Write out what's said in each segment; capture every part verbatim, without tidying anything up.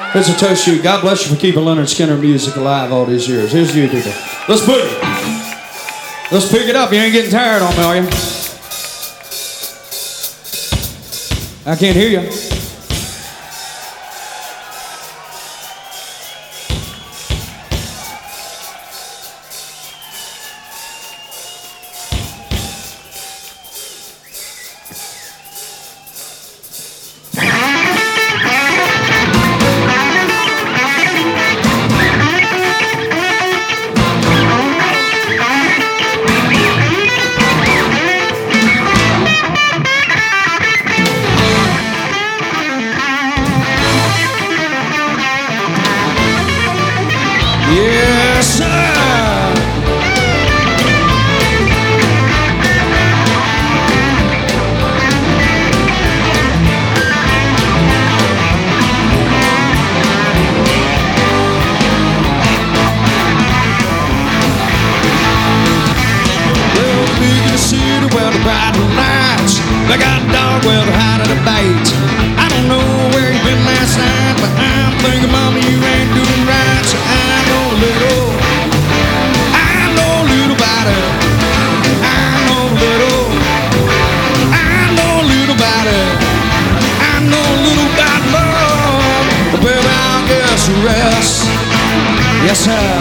Here's a toast to you. God bless you for keeping Leonard Skinner music alive all these years. Here's you people. Let's boogie. Let's pick it up. You ain't getting tired on me, are you? I can't hear you. Yes, sir. Well, big in the city, well, the bright lights. They got a dog, well, they're hot at the bait. I don't know where you've been last night, but I'm thinking, Mama, you ain't doing right. So I know a little, I know a little about it. I know a little, I know a little about it. I know a little about love. But baby, I'll guess the rest. Yes, sir.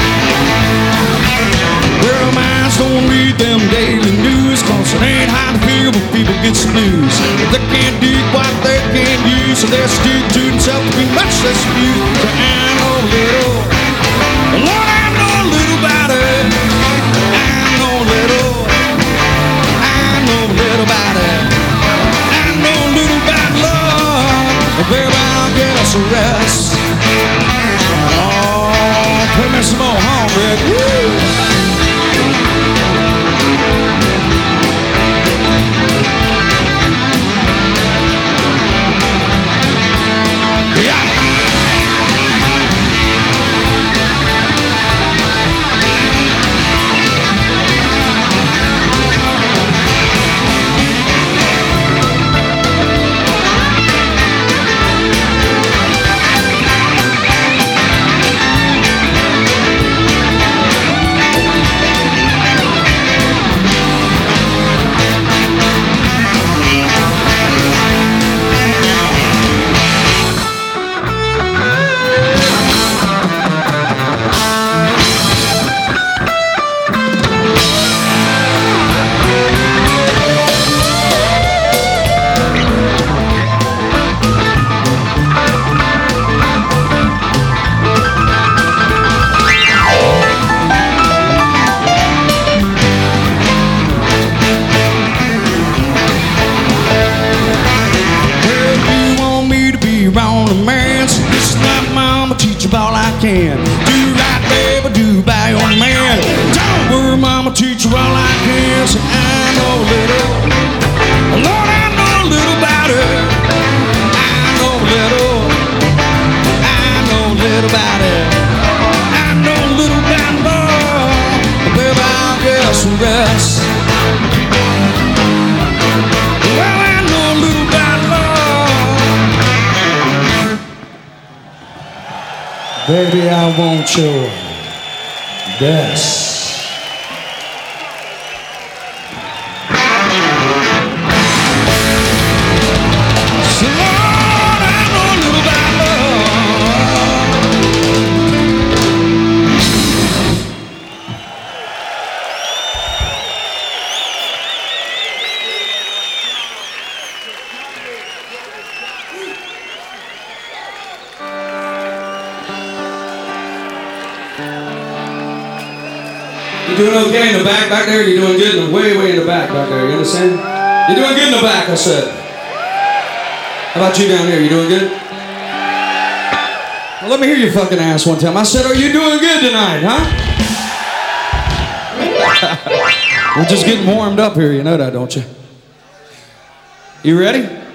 Girl, minds don't read them daily news, cause it ain't hard to feel when people get some news. If they can't dig what they can't use, so they'll stick to themselves to be much less abused. So I know a little, Lord, I know a little about it. I know a little, I know a little about it. I know a little about love, and baby, I'll guess the rest. Oh, play me some more home, Rick. Woo! All I can do right, baby, do by your man. Don't worry, mama, teach you all I can. So I know a little, Lord, I know a little about it. I know a little, I know a little about it. I know a little about love, but baby, I'll guess the rest. Well, I know a little about love. Baby, I want your best. So Lord, I know a little about You doing okay in the back back there? You're doing good in the way, way in the back back there. You understand? You're doing good in the back, I said. How about you down here? You doing good? Well, let me hear your fucking ass one time. I said, are you doing good tonight, huh? We're just getting warmed up here. You know that, don't you? You ready?